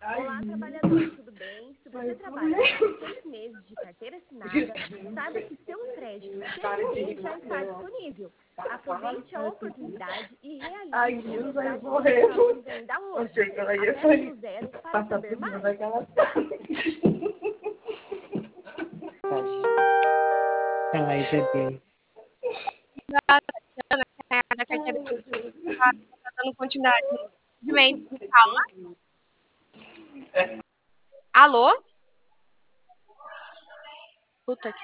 Olá, trabalhador, tudo bem? Se você trabalhar com 6 meses de carteira assinada, saiba que seu crédito CLT já está disponível. Aproveite a oportunidade e realize o resgate dos seus valores ainda hoje. Acesse no Zero para saber mais. Ai, bebê. Da carteira tá dando continuidade. Calma. Alô? Puta que